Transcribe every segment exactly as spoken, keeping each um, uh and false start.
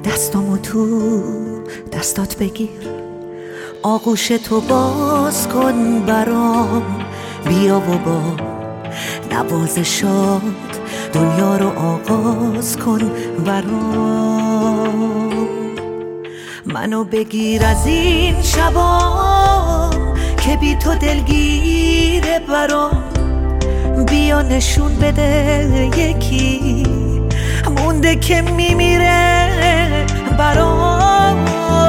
دستامو تو دستات بگیر، آغوش تو باز کن برام، بیا و با نوازشات دنیا رو آغاز کن برام. منو بگیر از این شبا که بی تو دلگیره برام، بیا نشون بده یکی مونده که میمیره برام.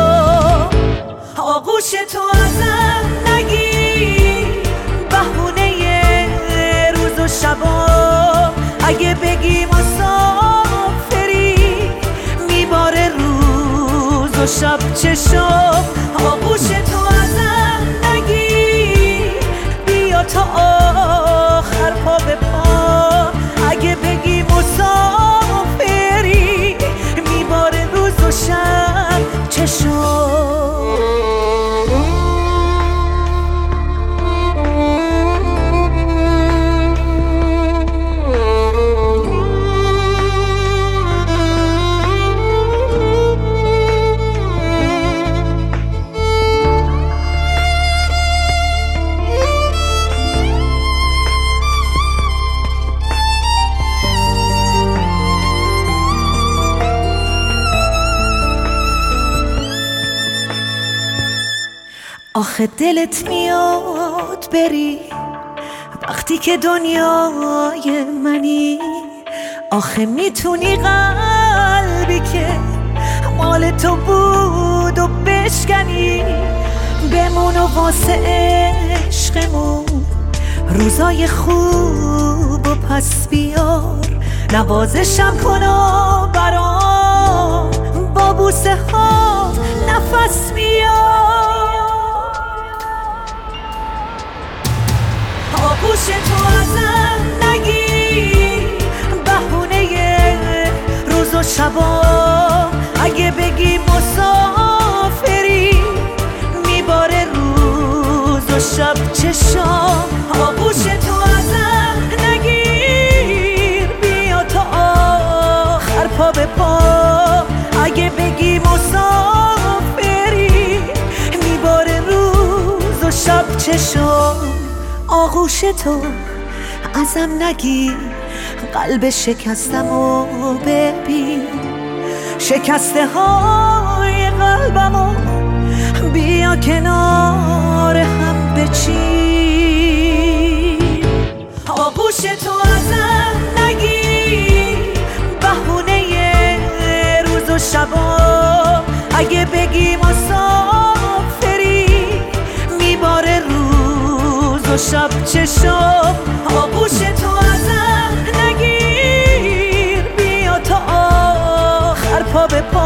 آغوش تو ازم نگیر، بهونه روز و شبا، اگه بگی مسافری میباره روز و شب چشم. آغوش تو ازم نگیر، بیا تا آخر پا به پا، اگه بگی مسافری میباره روز و شب چشم. آخه دلت میاد بری وقتی که دنیای منی، آخه میتونی قلبی که مال تو بود و بشکنی، بمون و واسه عشقمون روزای خوب و پس بیار، نوازشم کن و برام با بوسه ها نفس بیار. آغوش تو ازم نگیر، بهونه روز و شبا، اگه بگی مسافری میباره روز و شب چشم. آغوش تو ازم نگیر، بیا تا آخر پا به پا، اگه بگی مسافری میباره روز و شب چشم. آغوش تو ازم نگیر، قلب شکستم و ببین، شکسته های قلبمو بیا کنار هم بچین. آغوش تو ازم نگیر، بهونه روز و شبا، اگه بگی مسافری میباره روز و شب چشم. آغوش تو ازم نگیر، بیا تا آخر پا به پا،